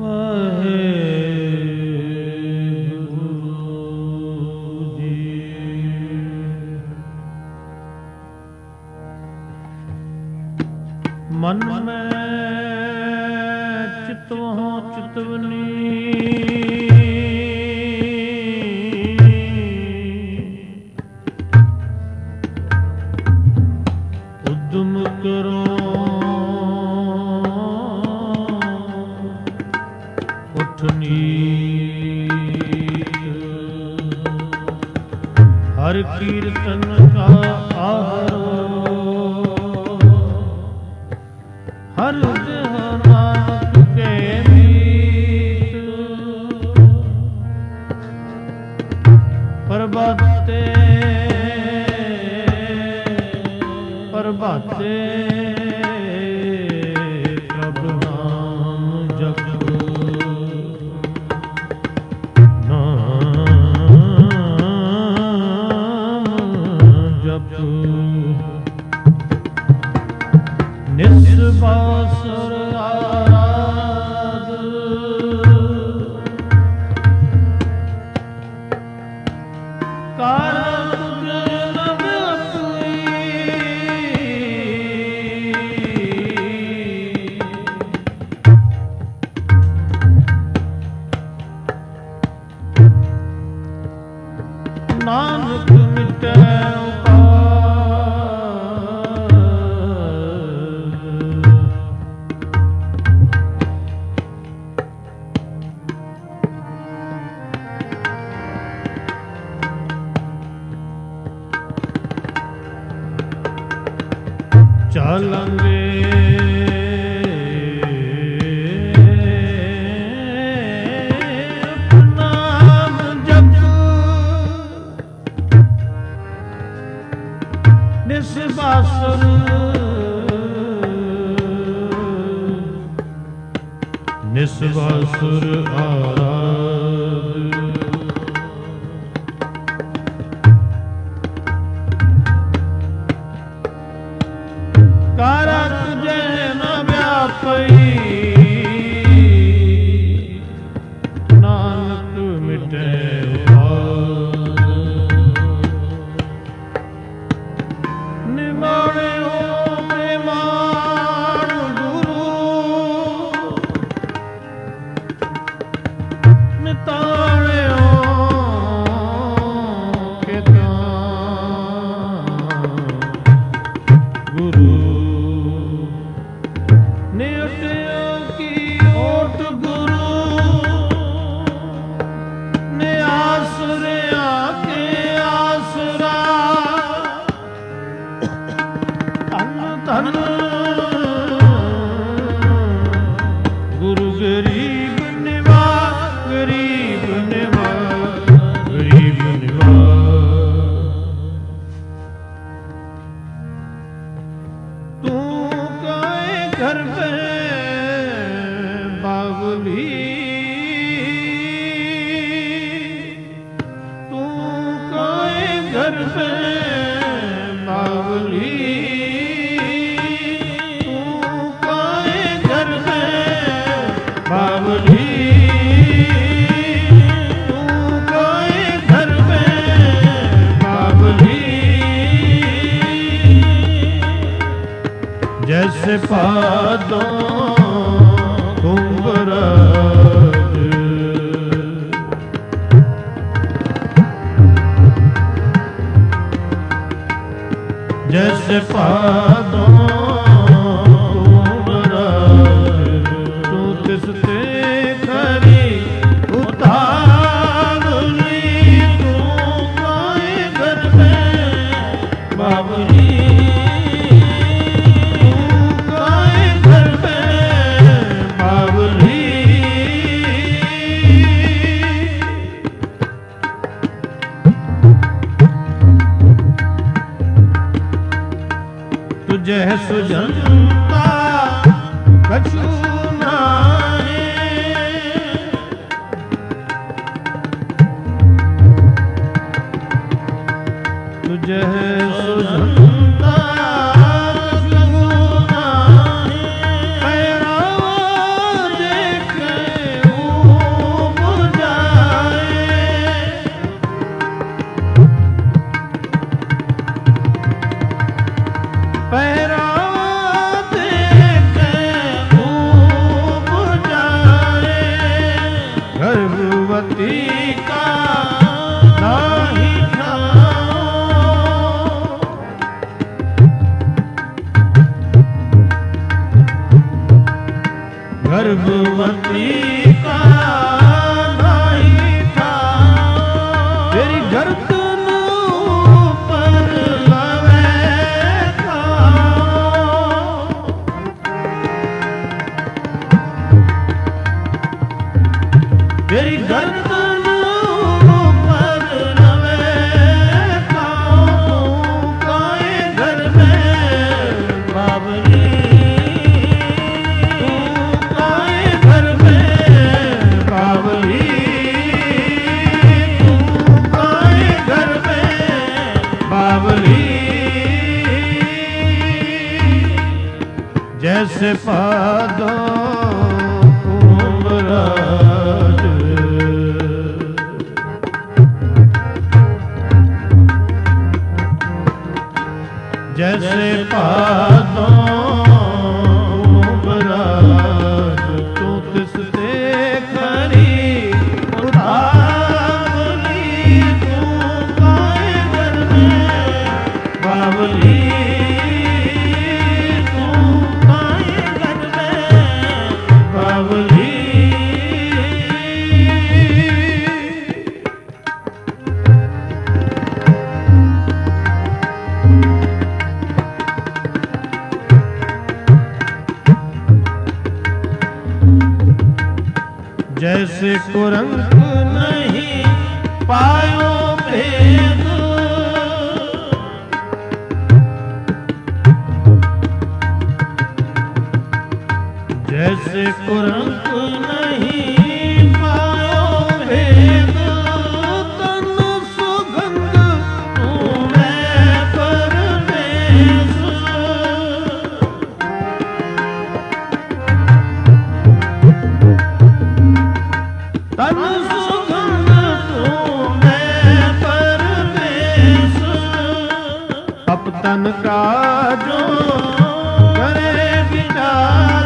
ਮਨ ਮੈਂ ਚਿਤਵਹੁ ਚਿਤਵਨੀ ਉਦਮ ਕਰੋ ਉਠ ਨੀਤ ਹਰ ਕੀਰਤਨ ਕਾ ਆਹਰੋ ਹਰ ਨਾਨਕ ਕੇ ਮੀਤ ਪ੍ਰਭਾਤੇ ਪ੍ਰਭਾਤੇ ਪ੍ਰਭ ਨਾਮ ਜਪੁ ਨਾਮ ਜਪੁ ਨਿਸਬਾਸੁਰ ਆਰਾਧ ਕਾਰਨ ਤੁਝ ਨ ਵਿਆਪੀ ਨਾਨਕ ਮਿਟੈ ਚਾਲਾਂਗੇ ਨਾਮ ਜਪੁ ਨਿਸਬਾਸੁਰ ਨਿਸਬਾਸੁਰ ਆਰਾਧ ਕਾਰਾ ਤੁਝੇ ਨ ਵਿਆਪਈ ਨਾਨਕ ਮਿਟੈ ਉਪਾਦ ਨਿਮਾਣਿਓ ਪ੍ਰੇਮਾਣ ਗੁਰੂ ਨਿਤਾਣਿਓ ਖੇਤਾਂ ਗੁਰੂ ਗੁਰੂ ਗਰੀਬ ਨਿਵਾਜ ਗਰੀਬ ਨਿਵਾਜ ਗਰੀਬ ਨਿਵਾਜ ਤੂੰ ਕਾਏ ਘਰ ਪੇ ਬਾਵਲੀ ਤੂੰ ਕਾਏ ਘਰ ਪੇ ਬਾਵਲੀ ਬਾਵਲੀ ਤੂੰ ਕਾਏ ਘਰ ਪੇ ਬਾਵਲੀ ਜੈਸੇ ਭਾਦੋਂ ਕੁੰਭਰਾਜ ਜੈਸੇ ਭਾਦੋਂ ਬਾਬਲੀ ਤੂੰ ਕਾਏ ਘਰ ਪੇ ऊपरी का नहीं था तेरी गर्दन ऊपर लवे था तेरी गर्दन ऊपर लवे था काए घर में बाबली जैसे पादों कुंभराज जैसे पादों कुंभराज तू तिसते खरी उतावली तू काए घर में बावली जैसे कुरंक नहीं पायो भेद जैसे कुरंक नहीं पायो भेद तन सुगंध तुम्हें परदेश तन सुगंध तुम्हें परदेश अपतन का जो करे विचार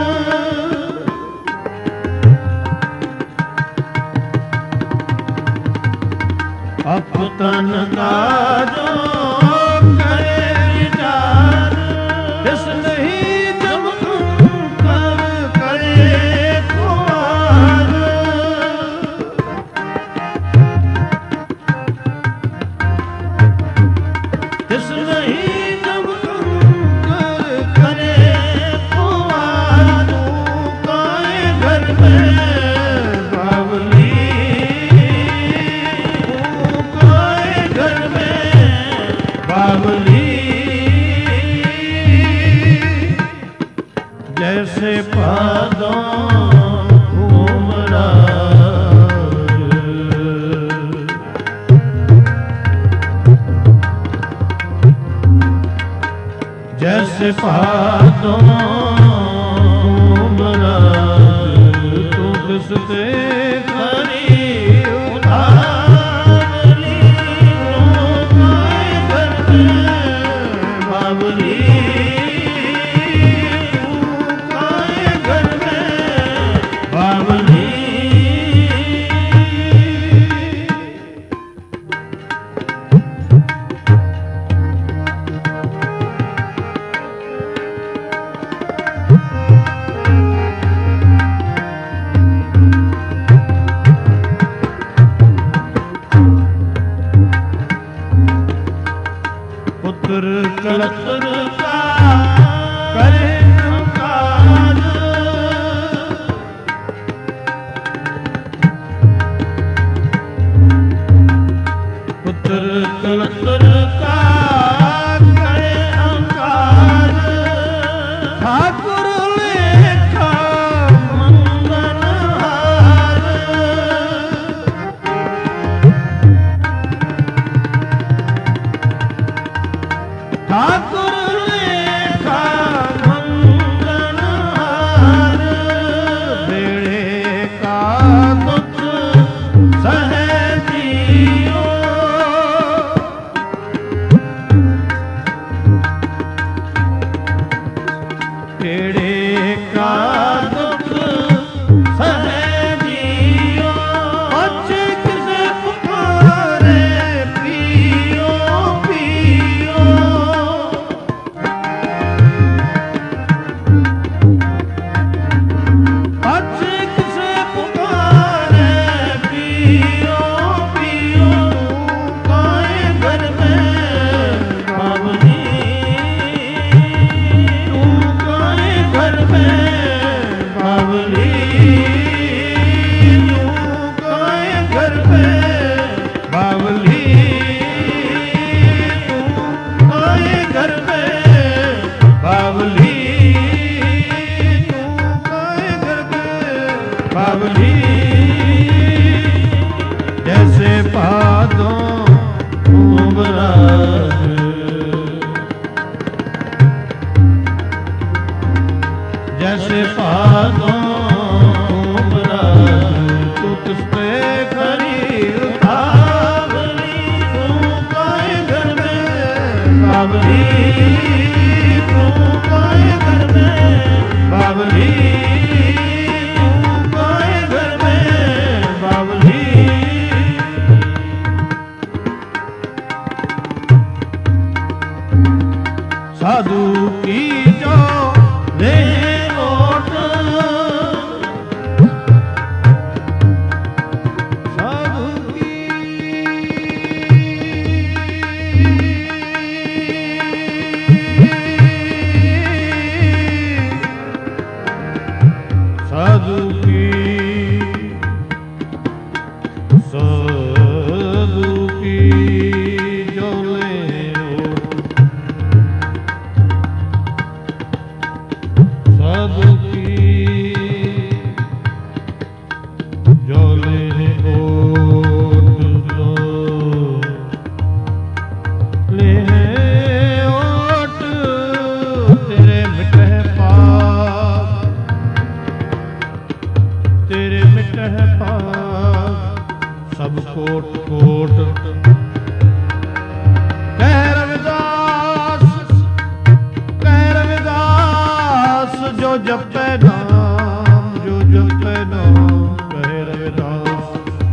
अपतन का जो करे विचार जिस नहीं जब कर करे कुमार जिस नहीं जब कर करे कुमार काए घर में बावली बावली जैसे पादों कुंभराज जैसे पादों कुंभराज तू किसते खरी उतावली बावली काए घर में बावली बावली जैसे भादों उमराग जैसे भादों उमराग तू तिस पे खड़ी बावली तू पाए घर में बावली तू पाए घर में बावली तू पाए घर में बावली साधु की जो ले ओट साधु की साधु की साधु की जो ले साधु की जो ले ओट ले ओट तेरे मिटह पाप तेरे मिटह पाप सब कोट कोट कह रविदास जो जपै नाम जो जपै नाम कह रविदास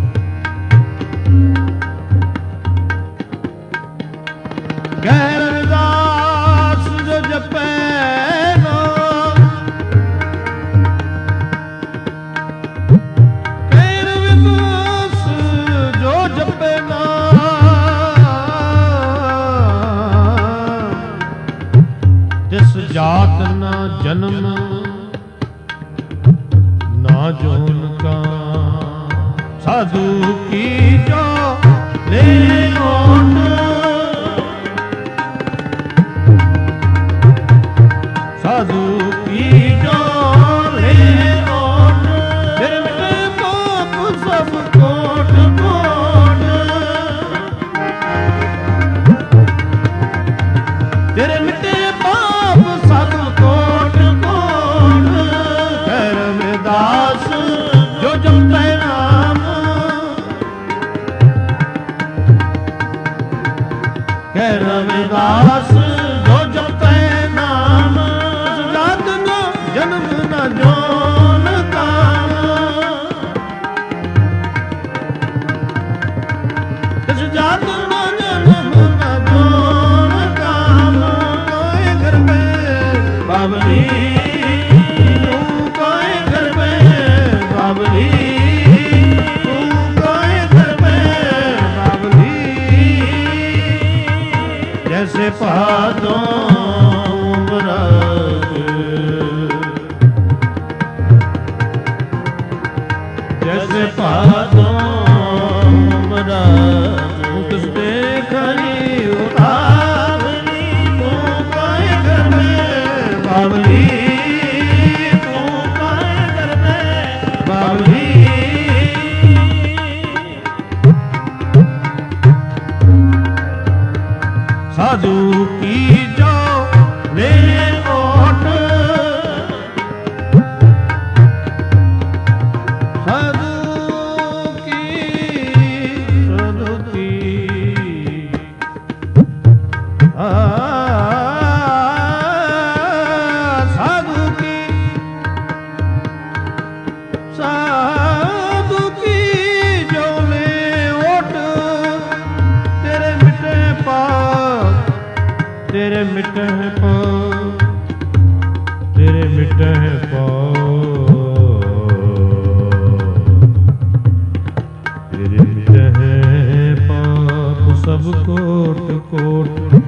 कह रविदास जो जपै नाम कह रविदास जो जपै नाम जिस जात ना जन्म ना जोन का साधु की जो ले ओट साधु की जो ले ओट तेरे मिटे पाप सब कोट कोट तेरे मिटे पाप सब कोट कोट कह रविदास जो जपै नाम कह रविदास जो जपै नाम जात न जन्म न जोन काम इस जात न जन्म न जोन काम कोई घर में बावली तू कोई घर में बावली तू कोई घर में बावली जैसे भादों उमराग जैसे भादों उमराग किस पे खड़ी बावली तू कोई घर में बावली तू कोई घर में बावली साधु की जो ले ओट साधु की साधु की जो ले ओट तेरे मिटे पाप तेरे मिटे पाप तेरे मिटे पाप तेरे मिटे पाप सब कोट कोट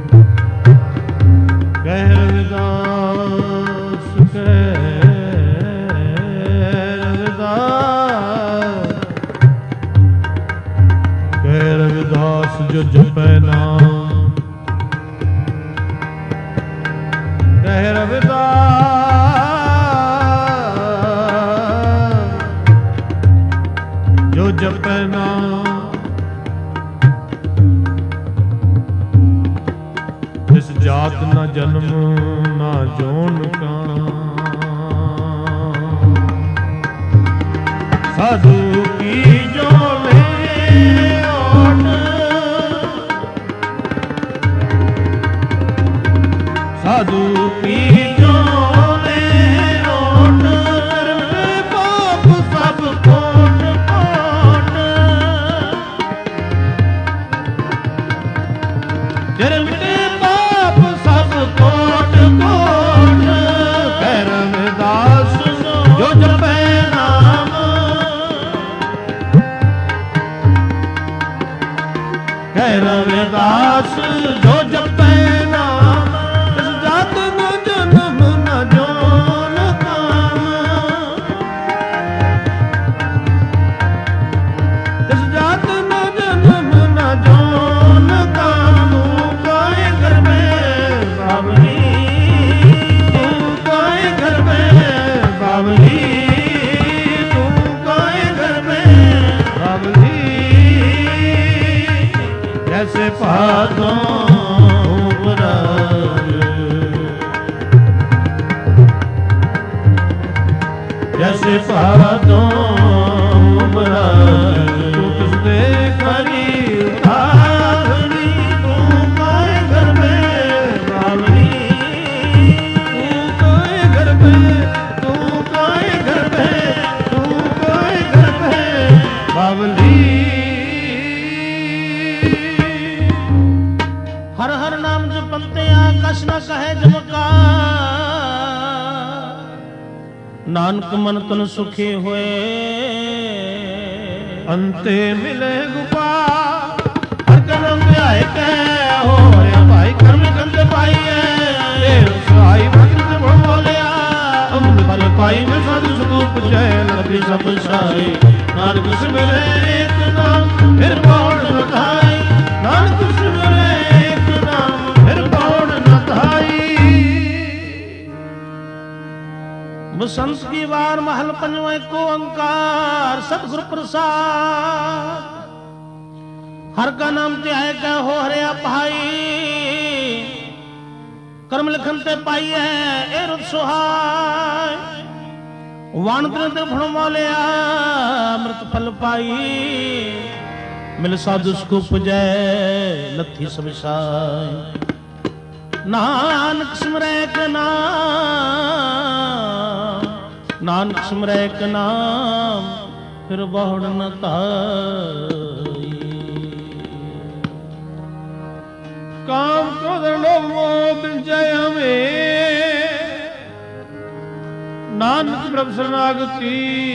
कह रविदास कह रविदास जो जपै नाम कह रविदास ਜਪੈ ਨਾਮ ਤਿਸ ਜਾਤ ਨਾ ਜਨਮ ਨਾ ਜੋਨ ਕਾ ਸਾਧੂ ਕੀ ਜੋਵੇ ਓਟ ਸਾਧੂ ਕੀ ਜੋਵੇ ਓਟ ਪਾਪ ਸਭ ਕੋਟ ਕੋਟ ਜਰ ਮਿਟੇ ਪਾਪ ਸਭ ਕੋਟ ਕੋਟ ਕਹਿ ਰਵਿਦਾਸ ਜੋ ਜਪੈ ਨਾਮ ਕਹਿ ਰਵਿਦਾਸ ਜੋ ਜਪੈ ਨਾਮ ਇਸ ਜਾਤ ਨਾ ਜਨਮ ਨਾ ਜੋਨ ਕਾਮ ਇਸ ਜਾਤ ਨਾ ਜਨਮ ਨਾ ਜੋਨ ਕਾਮ ਕਾਇ ਘਰ ਮੈਂ ਬਾਵਲੀ ਤੂੰ ਕਾਇ ਘਰ ਮੈਂ ਬਾਵਲੀ ਤੂੰ ਕਾਇ ਘਰ ਮੈਂ ਬਾਵਲੀ जैसे पादों बराज जैसे पादों बराज तू किसने करी उधारी तू काए घर में बावली तू काए घर में तू काए घर में तू काए घर में बावली हर हर नाम जपते आकाश न कहे जमका नानक मन तन सुखी हुए अंते मिले गोपाल हर कर्म आए कह हो रे भाई कर्म कंद पाइए सहाय भक्त बोलिया अमृत फल पाई में साधु सुख जय लभी सब साई नानक सिमरे एक नाम फिर पौड़ बधाई नानक सिमरे बसंत की बार महल पंजवें को अंकार सतगुरु प्रसाद हर का नाम ते आए क्या हो हरे भाई कर्म लिखन ते पाई है ए रुत सुहाय वाण ते फण मोलिया अमृत फल पाई मिल साधु सुख पुजय लथी सब साय नानक सिमरै के नाम नानक सिमरै के नाम फिर बहुड़ न ताई काम क्रोध लोभ मोह जय हमें नानक प्रभु शरणागति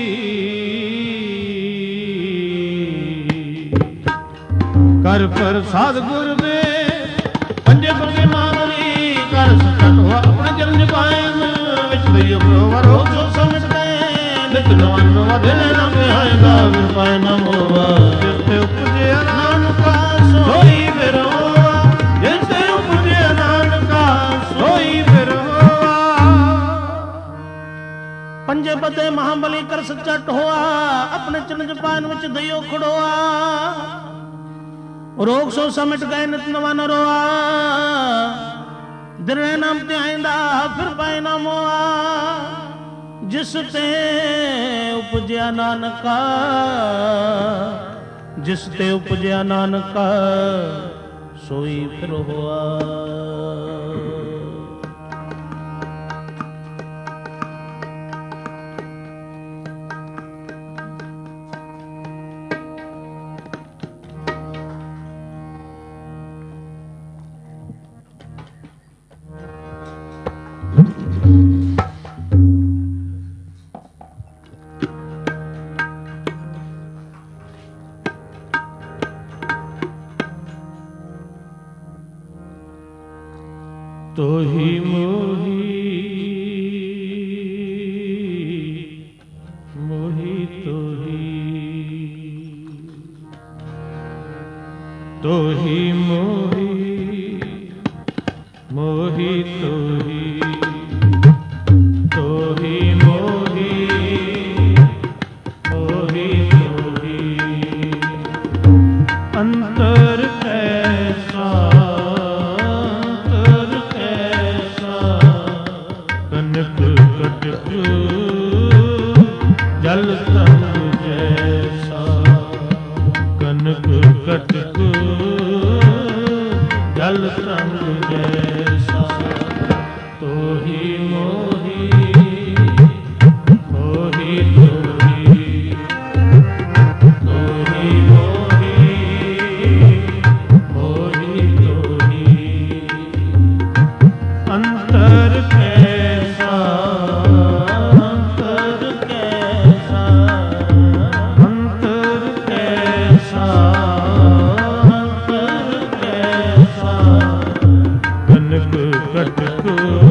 कर प्रसाद गुर दे पंजे पंजे मांगरी कर सकत हो अपने चरण पायन विच दइयो प्रवर हो जो समिट गए नित नवन नवा दिन नाम आएगा विर पाए नाम होवा जिससे उपजे नानका सोई फिर होवा जिससे उपजे नानका सोई फिर होवा पंजे बदे महाबली कर सच्चा टोआ अपने चरण पायन विच दइयो खड़ोआ रोग सो समिट गए नित नवा न रोआ दिने नाम ते आइंदा फिर पाए ना मोआ जिस ते उपजया नानका जिस ते उपजया नानका सोई फिर होआ तो ही मोही मोही तो ही मोही मोही तो ही मोही मोही तो ही ਤਰੰਗ ਜੈਸਾ ਕਨਕ ਕਟਕ ਜਲ ਤਰੰਗ ਜੈਸਾ ਤੋਹੀ ਮੋਹੀ ਮੋਹੀ ਤੋਹੀ ਤੋਹੀ ਮੋਹੀ ਮੋਹੀ ਤੋਹੀ ਅੰਤਰ ਕੈਸਾ ਅੰਤਰ ਕੈਸਾ ਅੰਤਰ ਕੈਸਾ ਅੰਤਰ ਕੈਸਾ ਕਨਕ ਕਟਕ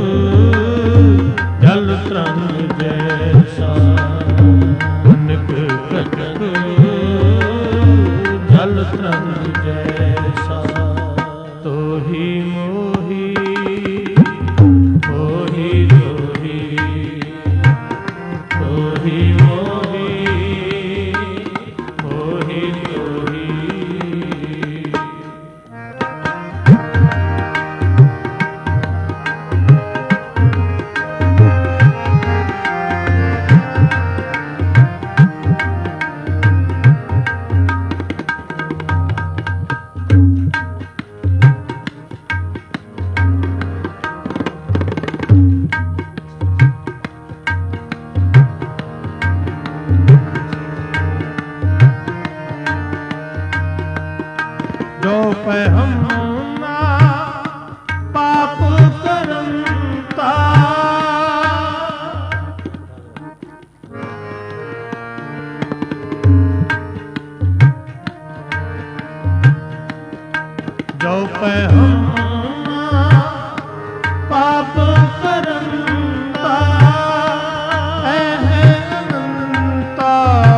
ਜਲ ਤਰੰਗ ਜੈਸਾ ਕਨਕ ਕਟਕ ਜਲ ਤਰੰਗ ਜੈਸਾ ਤੋਹੀ ਮੋਹੀ ਮੋਹੀ ਤੋਹੀ ਤੋਹੀ ਮੋਹੀ ਮੋਹੀ ਤੋਹੀ ਜੋ ਪੈ ਹਮ ਨਾ ਪਾਪ ਕਰੰਤਾ ਜੋ ਪੈ ਹਮ ਨਾ ਪਾਪ ਕਰੰਤਾ ਹੈ ਅਨੰਤਾ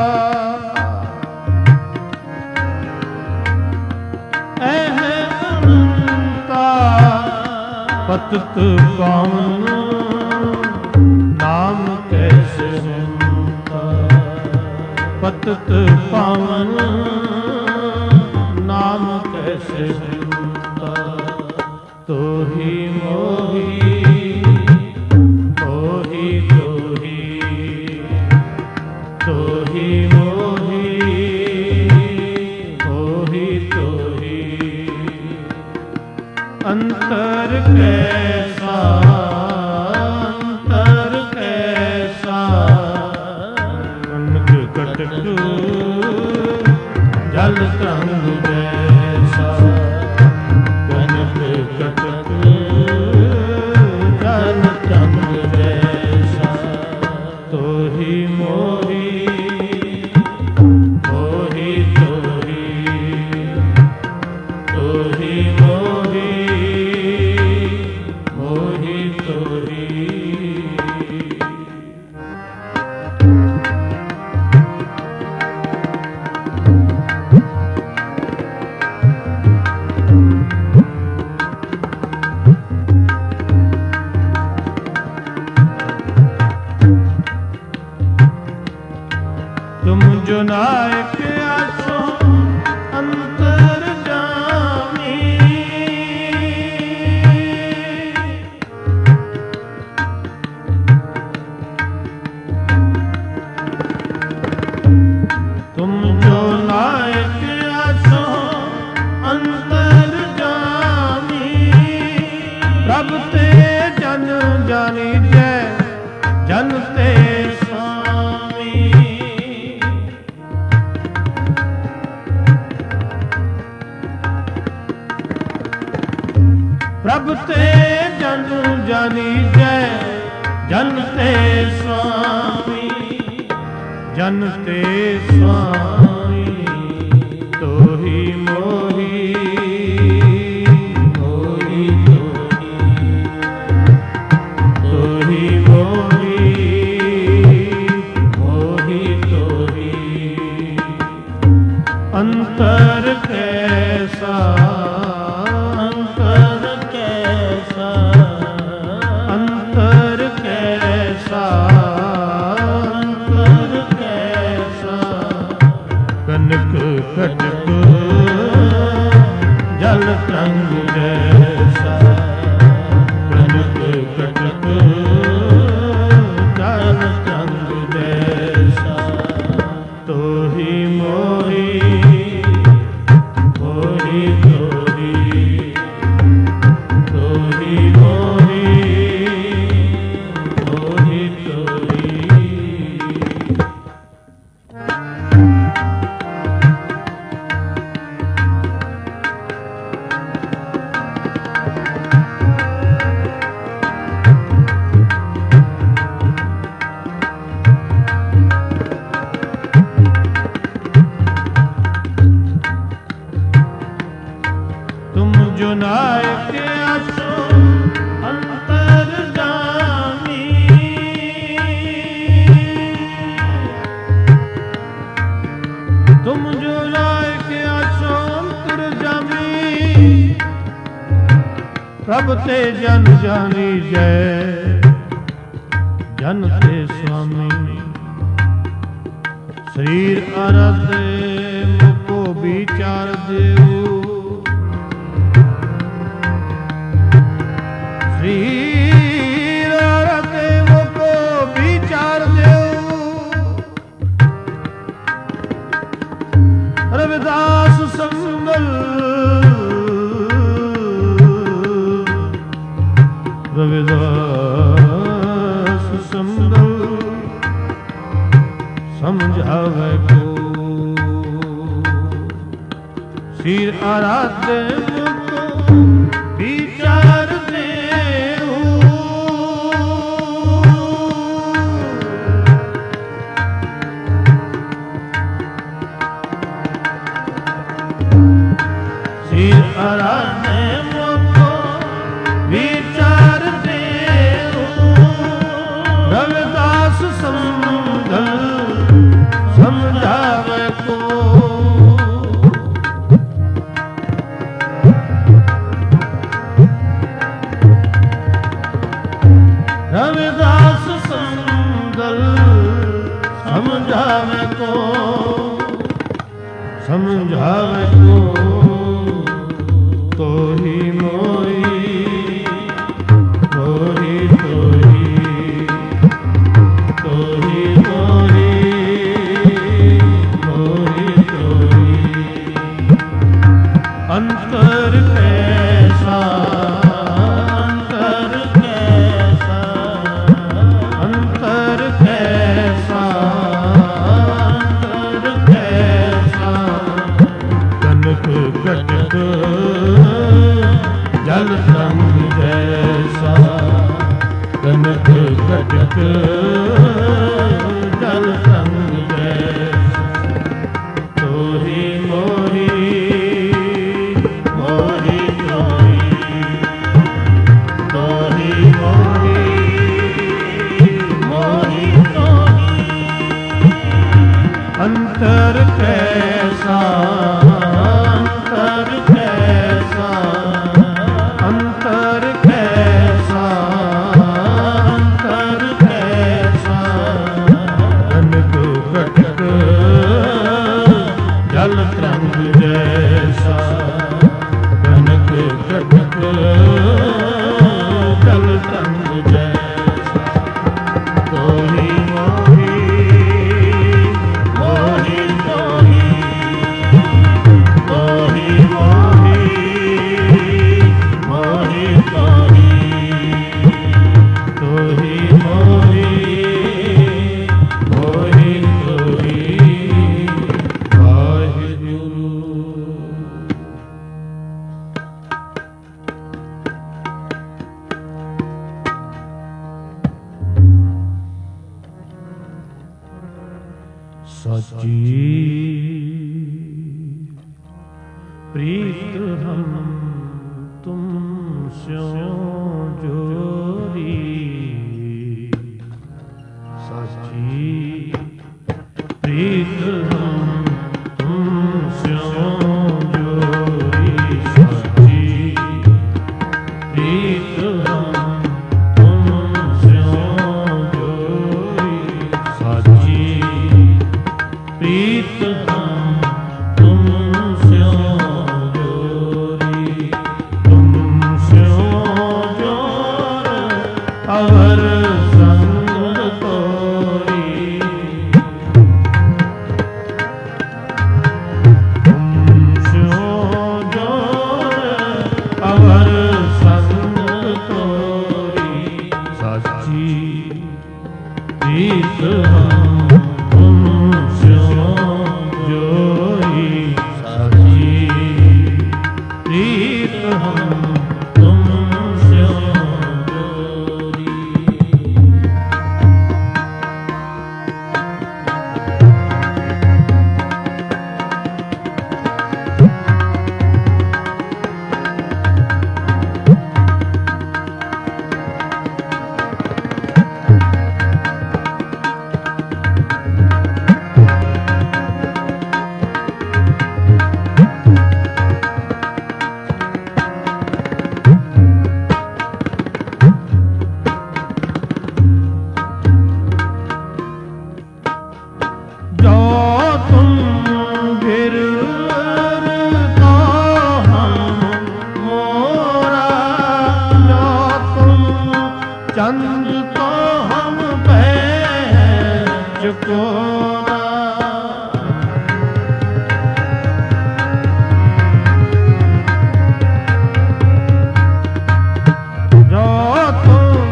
ਪਤਿਤ ਪਾਵਨ ਨਾਮ ਕੈਸੇ ਹੁੰਦਾ ਪਤਿਤ ਪਾਵਨ ਨਾਮ ਕੈਸੇ ਹੁੰਦਾ ਤੋਹੀ ਮੋਹੀ ਮੋਹੀ ਤੋਹੀ ਤੋਹੀ ਮੋਹੀ ਮੋਹੀ ਤੋਹੀ ਅੰਤਰ ਕੈਸਾ ਅੰਤਰ ਕੈਸਾ ਕਨਕ ਕਟਕ ਜਲ ਤਰੰਗ ਜੈਸਾ ਕਨਕ ਕਟਕ ਜਲ ਤਰੰਗ ਜੈਸਾ ਤੋਹੀ ਮੋਹੀ ਮੋਹੀ ਤੋਹੀ ਤੋਹੀ ਮੋਹੀ ਮੋਹੀ ਤੋਹੀ ਤੁਮ ਜੋ ਨਾਇਕ ਆਸੋ ਅੰਤਰ ਜਾਮੀ ਤੁਮ ਜੋ ਨਾਇਕ ਆਸੋ ਅੰਤਰ ਜਾਮੀ ਪ੍ਰਭ ਤੇ ਜਨ ਜਾਣੀ ਜੈ ਜਨ ਤੇ ਸਾਮੀ ਪ੍ਰਭ ਤੇ ਜਨ ਜਾਣੀ ਜੈ ਜਨ ਤੇ ਸੁਆਮੀ ਜਨ ਤੇ ਸੁਆਮੀ ਤੋਹੀ ਮੋਹੀ ਮੋਹੀ ਤੋਹੀ ਤੋਹੀ ਮੋਹੀ ਮੋਹੀ ਤੋਹੀ ਅੰਤਰ ਕੈਸਾ ਅੰਤਰ ਕੈਸਾ ਅੰਤਰ ਕੈਸਾ ਕਨਕ ਕਟਕ ਜਲ ਤਰੰਗ ਜੈਸਾ ਕਨਕ ਕਟਕ ਜਲ ਤਰੰਗ ਜੈਸਾ ਪ੍ਰਭ ਤੇ ਜਨ ਜਾਨੀ ਜੈ, ਜਨ ਤੇ ਸੁਆਮੀ। ਸਰੀਰ ਅਰਧ ਮੁਕੋ ਵਿਚਾਰ ਦਿਓ, ਸਰੀਰ ਅਰਧ ਮੁਕੋ ਵਿਚਾਰ ਦਿਓ। ਰਵਿਦਾਸ ਸੰਗਲ ਰਵਿਦਾਸ ਸੰਗਲ ਸਮਝਾਵੇ ਕੋ। ਸਿਰ ਆਰਾਧੇ ਮੁਕੋ ਵਿਚਾਰ ਦੇਉ, ਸਿਰ ਆਰਾਧੇ ਮੁਕੋ ਵਿਚਾਰ ਰਵਿਦਾਸ ਸੰਗਲ ਸਮਝਾਵੇ ਕੋ। ਰਵਿਦਾਸ ਸੰਗਲ ਸਮਝਾਵੇ ਕੋ, ਸਮਝਾਵੇ ਕੋ। ਤੋਹੀ ਮੋਈ ਤੋਹੀ ਤੋਹੀ ਤੋਹੀ ਤੋਹੀ ਤੋਹੀ ਤੋਹੀ। ਅੰਤਰ ਕੈਸਾ ਅੰਤਰ ਕੈਸਾ ਅੰਤਰ ਕੈਸਾ ਅੰਤਰ ਕੈਸਾ। ਕਨਕ ਕਟਕ ਜਲ ਸੰਗ ਜੈਸਾ, ਕਨਕ ਕਟਕ ਜਲ ਸੰਗ ਜੈਸਾ। ਤੋਹੀ ਮੋਹੀ ਮੋਹੀ ਤੋਹੀ ਤੋਹੀ ਮੋਹੀ ਮੋਹੀ ਤੋਹੀ। ਅੰਤਰ ਕੈਸਾ ਅੰਤਰ ਕੈਸਾ ਅੰਤਰ ਕੈਸਾ ਅੰਤਰ ਕੈਸਾ। ਕਨਕ ਕਟਕ ਜਲ ਤਰੰਗ ਜੈਸਾ, ਕਨਕ ਕਟਕ ਜਲ ਤਰੰਗ ਜੈਸਾ। ਤੋਹੀ ਮੋਹੀ ਮੋਹੀ ਤੋਹੀ ਤੋਹੀ ਮੋਹੀ ਮੋਹੀ ਤੋਹੀ ਤੋਹੀ ਮੋਹੀ ਮੋਹੀ ਤੋਹੀ। ਵਾਹਿਗੁਰੂ। ਸੱਚੀ ਪ੍ਰੀਤ ਹਮ ਤੁਮ ਸਿਓ ਜੋਰੀ, ਸੱਚੀ ਪ੍ਰੀਤ ਹਮ ਤੁਮ ਸਿਓ ਜੋਰੀ। ਸੱਚੀ ਪ੍ਰੀਤ ਹਮ ਤੁਮ ਸਿਓ ਜੋਰੀ। ਸੱਚੀ ਪ੍ਰੀਤ ਹਮ ਤੁਮ ਸਿਓ ਜੋਰੀ। ਤੁਮ ਸਿਓ ਜੋਰ ਅਵਰ ਸੰਗ ਤੋਰੀ। ਤੁਮ ਸਿਓ ਜੋਰ ਅਵਰ ਸੰਗ ਤੋਰੀ। ਸੱਚੀ ਪ੍ਰੀਤ ਹਮ ਤੁਮ ਸਿਓ चकोरा जो तुम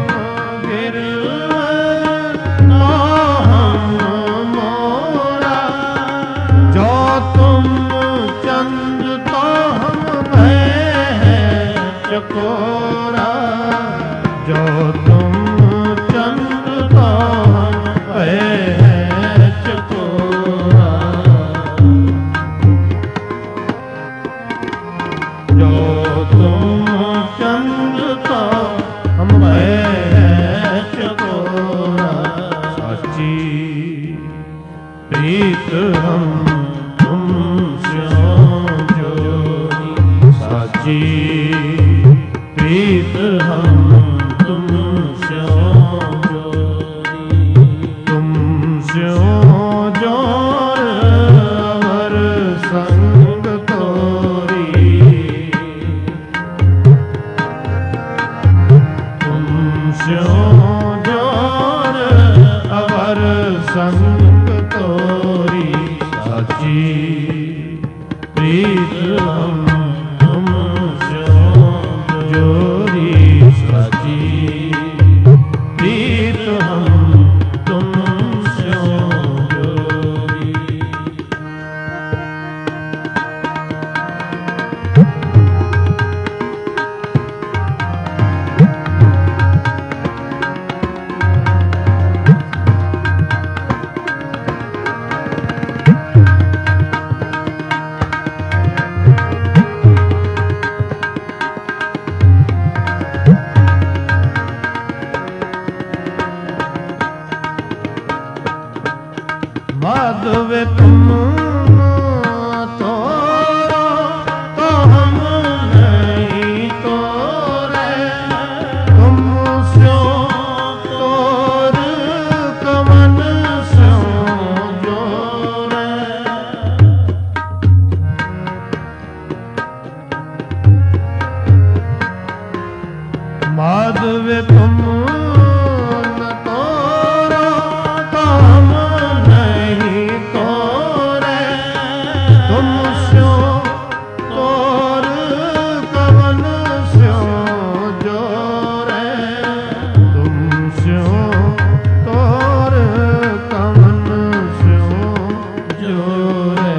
गिरवर तो हम मोरा जो तुम चंद तो हम भय चकोरा जो तुम चंद तो हम भय चकोरा जो तुम चंद तो हम भय चकोरा साची प्रीत हम तुमसे जोड़ी साची प्रीत हम तुमसे जोड़ी तुमसे जोड़ अवर संग तोरी तुमसे जोड़ अवर संग तोरी साची प्रीत हम तुमसे जोड़ी साची प्रीत हम तुमसे जोड़ी माधवे तुम तोरो तो हम नहीं तोरे तुमसे तोर कमन से जोरे माधवे तुम न तोरो तो हम नहीं तोरे तुमसे तोर कवन से जोरे तुमसे तोर कवन से जोरे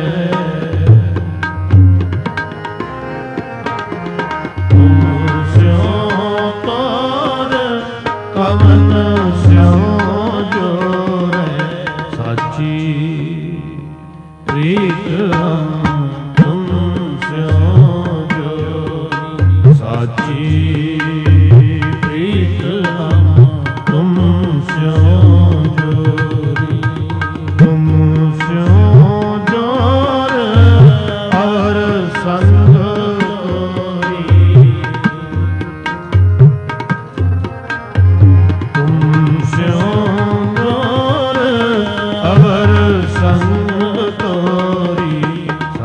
तुमसे तोर कवन से जोरे साची प्रीत हम तुमसे जोड़ी साची प्रीत हम तुमसे जोड़ी तुमसे जोड़ और संग तोरी तुमसे जोड़ अवर संग तोरी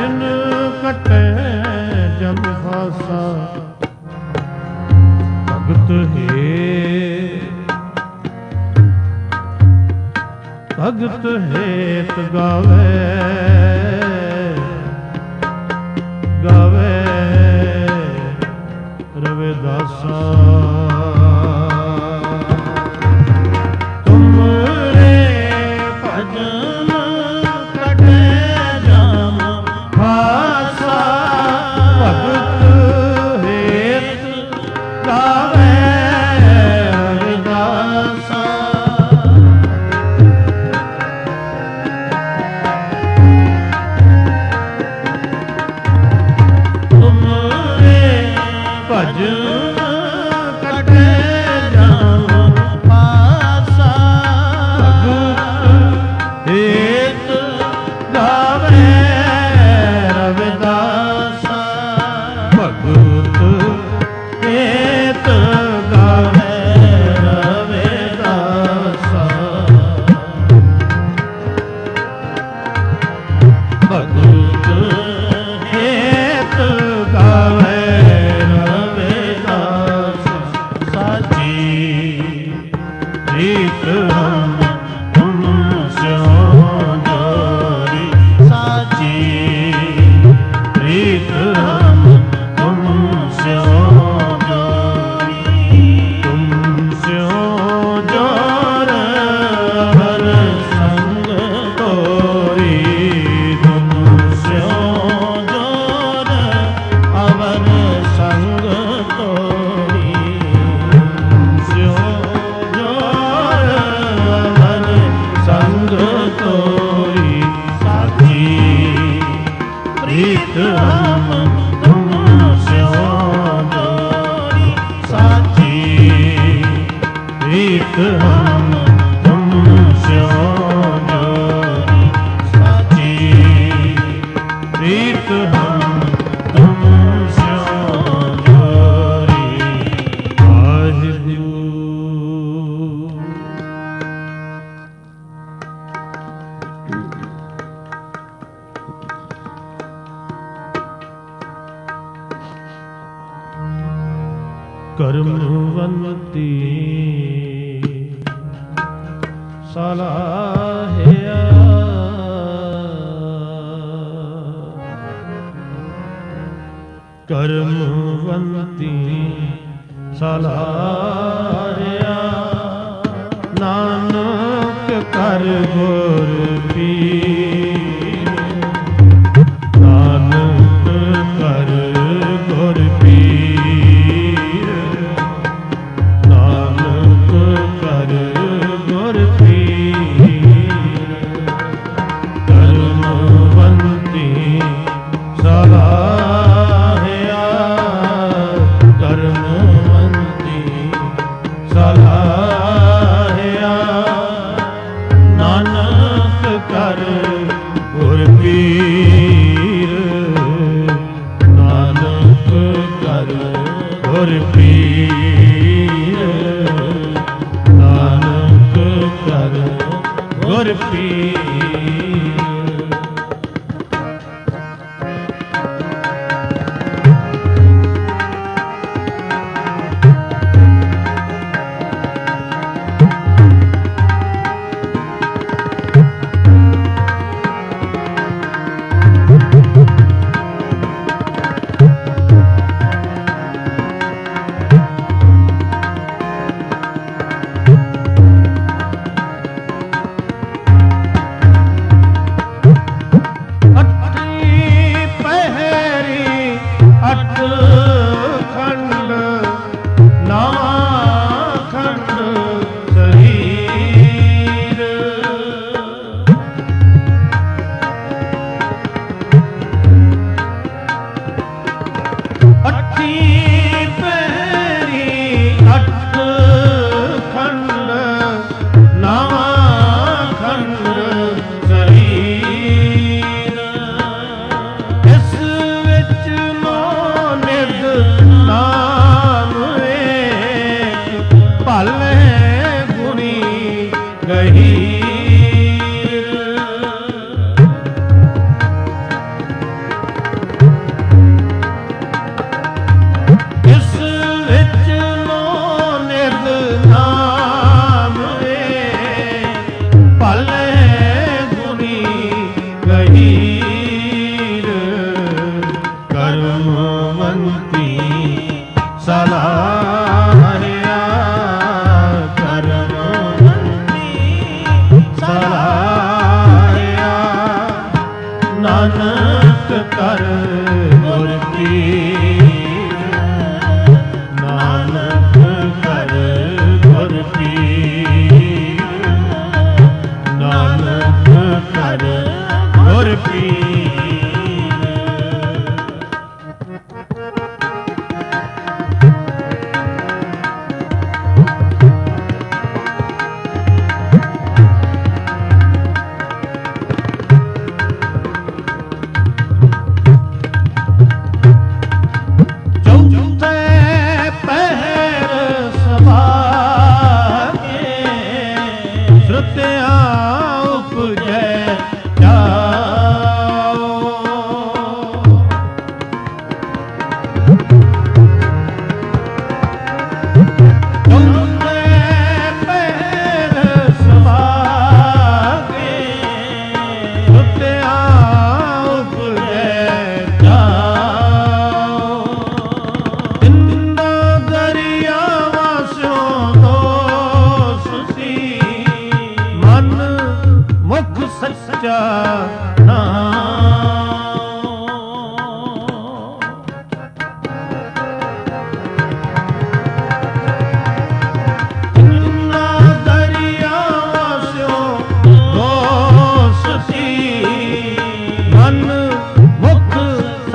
ਬਿਨ ਕਟੈ ਜਮ ਫਾਸਾ ਭਗਤ ਹੈ ਭਗਤ ਹੇਤ ਗਾਵੇ ਗਾਵੇ ਰਵਿਦਾਸਾ ਤੁਮਰੇ ਭਜਨ ਕਟੇ ਜਾਮ ਫਾਸਾ ਭਗਤ ਹੇਤ ਗਾਵੇ ਰਵਿਦਾਸਾ ਭਜਨ ਕਟੇ ਜਾਮ ਫਾਸਾ ਭਗਤ ਹੇਤ ਗਾਵੇ ਰਵਿਦਾਸਾ ਭਗਤ ਹੇਤ ਗਾਵੇ ਰਵਿਦਾਸਾ ਭਗਤ ਹੇਤ ਗਾਵੇ ਰੀਤ ਹਮ ਤੁਮ ਸਿਓ ਜੋਰੀ ਸਾਚੀ ਰੀਤ ਹਮ ਤੁਮ ਸਿਓ ਜੋਰੀ ਤੁਮ ਸਿਓ ਜੋਰ ਹਰ ਸੰਗ ਤੋਰੀ ਤੁਮ ਸਿਓ ਜੋਰ ਅਵਰ ਸੰਗ ਤੋਰੀ ਸਿਓ ਸੰਗ ਤੋਰੀ ਸਾਚੀ ਪ੍ਰੀਤ ਹਮ ਤੁਮ ਸਿਓ ਜੋਰੀ ਸਾਚੀ ਪ੍ਰੀਤ ਹਮ ਤੁਮ ਸਿਓ ਜੋਰੀ ਸਾਚੀ ਪ੍ਰੀਤ ਹਮ ਤੁਮ ਸਿਓ ਜੋਰੀ ਵਾਹਿਗੁਰੂ ਕਰਮਵੰਤੀ ਸਲਾਹਿਆ ਕਰਮਵੰਤੀ ਸਲਾਹਿਆ ਨਾਨਕ ਕਰ ਗੁਰ ਪੀਰ ਨਾਨਕ ਕਰ ਗੁਰ ਪੀਰ ਨਾਨਕ ਕਰ ਗੁਰ ਪੀਰ ਕਰਮਵੰਤੀ ਸਲਾਹਿਆ ਕਰਮਵੰਤੀ ਸਲਾਹਿਆ ਨਾਨਕ ਕਰ ਗੁਰ ਪੀਰ ਨਾਨਕ ਕਰ ਗੁਰ ਪੀਰ ਨਾਨਕ ਕਰ ਗੁਰ ਪੀਰ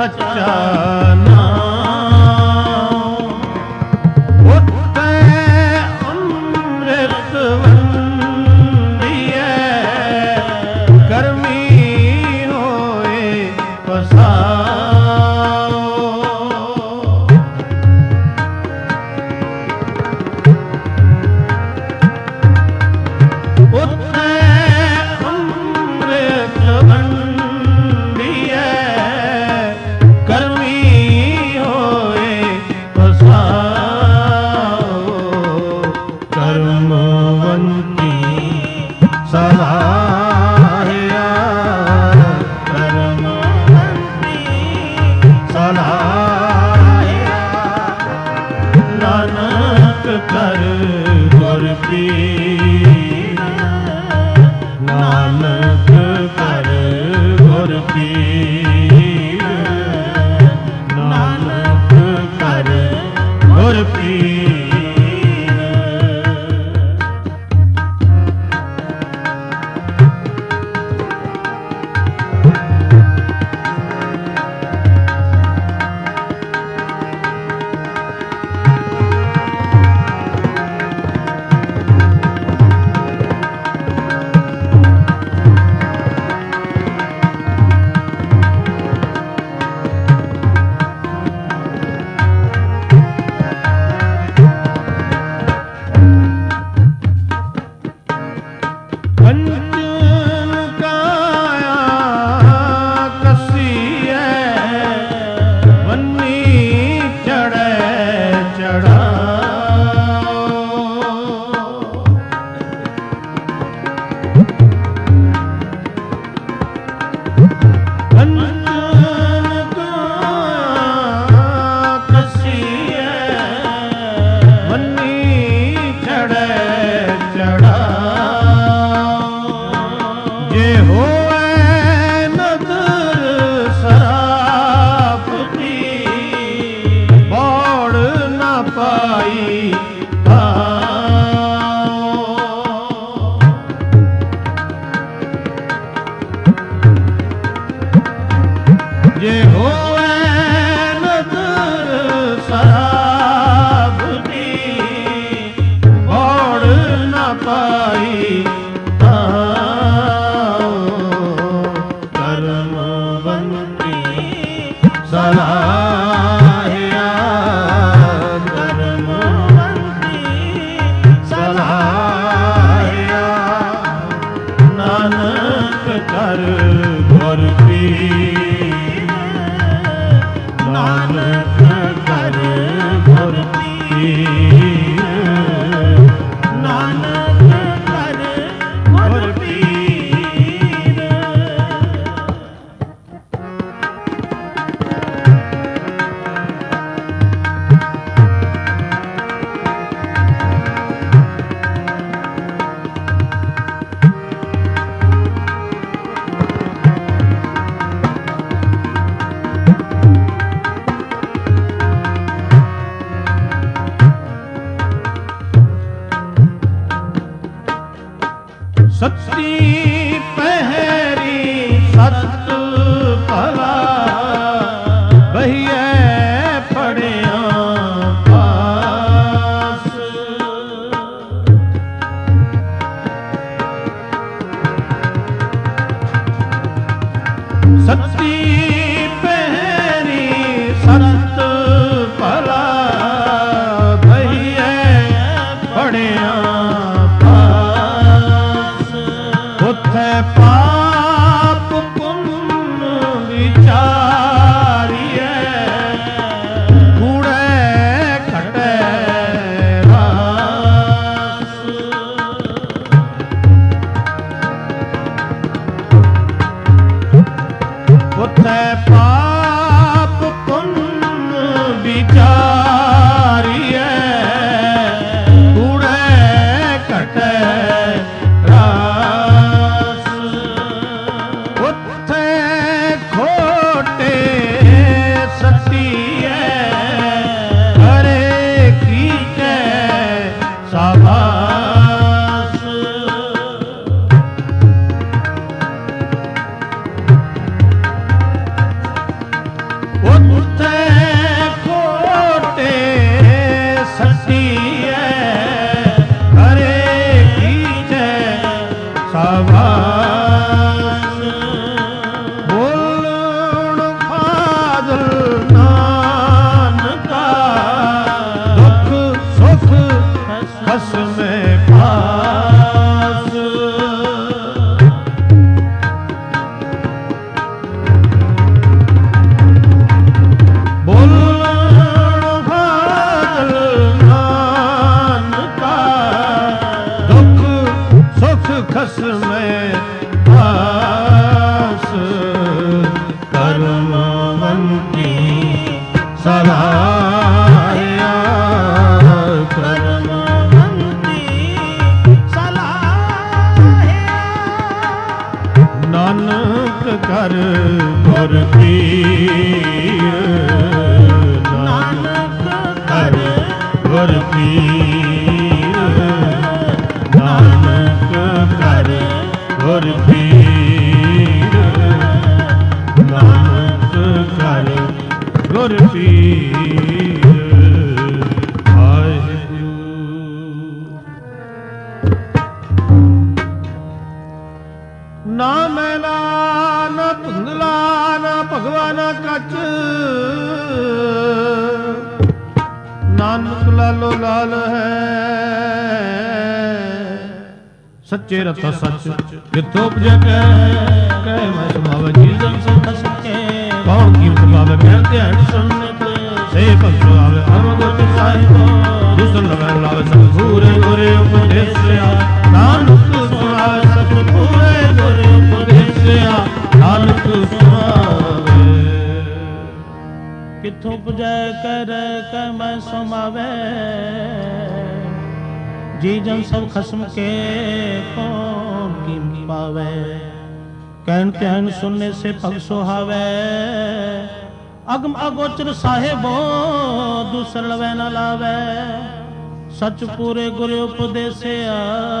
ਸੱਚਾ ਨਾਮ ਉੱਤੇ ਅੰਮ੍ਰਿਤ ਵੰਡੀਐ ਕਰਮੀ ਹੋਏ ਪਸਾਓ ਉੱਤੇ ਅੰਮ੍ਰਿਤ ਵੰਡੀਐ ਕਰਮੀ ਹੋਏ ਪਸਾਓ ਕਰਮਵੰਤੀ ਸਲਾਹਿਆ ਕਰਮਵੰਤੀ ਸਲਾਹਿਆ ਨਾਨਕ ਕਰ ਗੁਰ ਪੀਰ ਨਾਨਕ ਕਰ ਗੁਰ ਪੀਰ ਨਾਨਕ ਕਰ ਗੁਰ ਪੀਰ ਜੇ ਹੋਵੇ ਨਦਰ ਸਰਾਬ ਦੀ ਬੋੜ ਨਾ ਪਾਈ ਕਰਮਵੰਤੀ ਸਲਾਹਿਆ ਕਰਮਵੰਤੀ ਸਲਾਹਿਆ ਨਾਨਕ ਕਰ ਗੁਰ ਪੀਰ ਨਾਨਕ ਕਰ ਗੁਰ ਪੀਰ ਨਾਨਕ ਕਰ ਗੁਰ ਪੀਰ ਸੱਚੀ ਪਹਿਰੀ ਸਤ ਭਲਾ ਬਹੀਏ ਪੜਿਆ ਪਾਸ ਸੱਚੀ ਪਹਿਰੀ ਸਤ ਭਲਾ ਬਹੀਏ ਪੜਿਆ ਪੁੱਤ ਮੈਂ ਆਸ ਕਰਮਵੰਤੀ ਸਲਾਹਿਆ ਕਰਮਵੰਤੀ ਸਲਾਹਿਆ ਨਾਨਕ ਕਰ ਗੁਰ ਪੀਰ ਨਾਨਕ ਕਰ ਗੁਰ ਪੀਰ ਨਾਨਕ ਕਰ ਗੁਰ ਪੀਰ ਨਾਨਕ ਕਰ ਗੁਰ ਪੀਰ ਵਾਹਿਗੁਰੂ। ਨਾ ਮੈਲਾ ਨਾ ਧੁੰਦਲਾ ਨਾ ਭਗਵਾ ਨਾ ਕੱਚ ਨਾਨਕ ਲਾਲੋ ਲਾਲ ਹੈ ਸੱਚੇ ਰਤਾ ਸੱਚ ਜਿੱਥੋਂ ਉਪਜੈ ਕਹਿ ਮੈਂ ਸਮਾਵੈ ਜੀਵਨ ਸਭ ਸਕੇ ਕੌਣ ਕੀਮਤ ਪਾਵੇ ਕਹਿ ਧਿਆਨ ਸੁਣਨੇ ਤੇ ਸੇ ਭਗਤ ਆਵੇ ਅਮਗਤ ਸਾਹਿਬ ਦੁਸਨ ਲਵੈ ਲਾਵੇ ਸਭ ਪੂਰੇ ਗੁਰੇ ਉਪਦੇਸਿਆ ਨਾਨਕ ਸੁਣਾਵੇ ਸਭ ਪੂਰੇ ਗੁਰੇ ਉਪਦੇਸਿਆ ਨਾਨਕ ਸੁਣਾਵੇ ਕਿੱਥੋਂ ਪੁਜੈ ਕਹਿ ਮੈਂ ਸਮਾਵੈ ਜੀ ਜਨ ਸਭ ਖਸਮ ਕੇ ਕੌਣ ਕੀਮਤ ਪਾਵੇ ਕਹਿਣ ਧਿਆਨ ਸੁਣਨੇ ਸੇ ਭਗ ਸੁਹਾਵੇ ਅਗਮ ਅਗੋਚਰ ਸਾਹਿਬੋ ਦੂਸਰ ਲਵੈ ਨ ਲਾਵੇ ਸਚ ਪੂਰੇ ਗੁਰ ਉਪਦੇਸਿਆ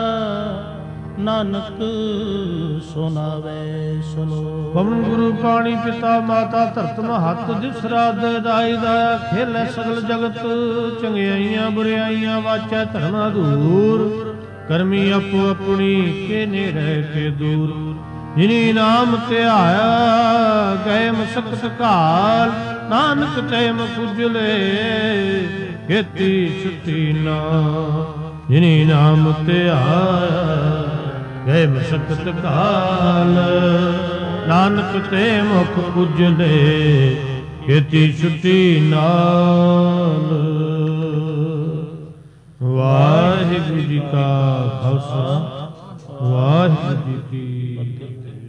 ਨਾਨਕ ਸੁਨਾਵੇ ਸੁਨੋ। ਪਵਨ ਗੁਰੂ ਪਾਣੀ ਪਿਤਾ ਮਾਤਾ ਧਰਤ ਮਹੱਤ ਜਿਸ ਰਾਤ ਦਾਈ ਦਾ ਖੇਲੇ ਸਗਲ ਜਗਤ ਚੰਗਿਆਈਆਂ ਬੁਰਿਆਈਆਂ ਵਾਚੈ ਧਰਮ ਅਧੂਰ ਕਰਮੀ ਆਪੋ ਆਪਣੀ ਕੇ ਨੇੜੇ ਕੇ ਦੂਰ ਜਿਨੀ ਨਾਮ ਧਿਆਇਆ ਗਏ ਮਸਕਤ ਕਾਲ ਨਾਨਕ ਟੈਮ ਪੁਜਲੇ ਕੀਤੀ ਛੁੱਟੀ ਨਾ ਜਿਨੀ ਨਾਮ ਧਿਆਇਆ ਗਏ ਮਸਕਤ ਕਾਲ ਨਾਨਕ ਤੇ ਮੁਖ ਪੁਜਲੇ ਕੀਤੀ ਛੁੱਟੀ ਨਾਲ। ਵਾਹਿਗੁਰੂ ਜੀ ਕਾ ਖਾਲਸਾ ਵਾਹਿਗੁਰੂ ਜੀ ਕੀ ਫਤਿਹ।